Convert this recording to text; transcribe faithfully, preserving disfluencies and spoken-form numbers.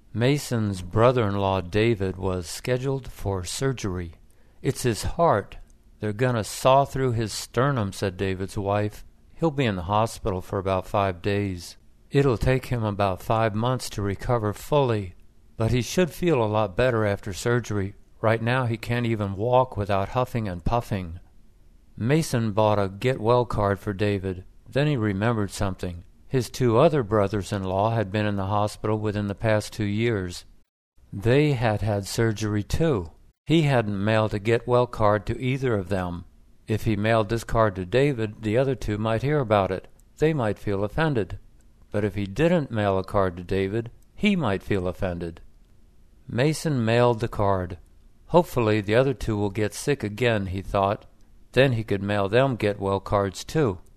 Mason's brother-in-law David was scheduled for surgery. "It's his heart. They're going to saw through his sternum," said David's wife. "He'll be in the hospital for about five days. It'll take him about five months to recover fully, but he should feel a lot better after surgery. Right now he can't even walk without huffing and puffing." Mason bought a get-well card for David. Then he remembered something. His two other brothers-in-law had been in the hospital within the past two years. They had had surgery too. He hadn't mailed a get-well card to either of them. If he mailed this card to David, the other two might hear about it. They might feel offended. But if he didn't mail a card to David, he might feel offended. Mason mailed the card. Hopefully the other two will get sick again, he thought. Then he could mail them get-well cards too.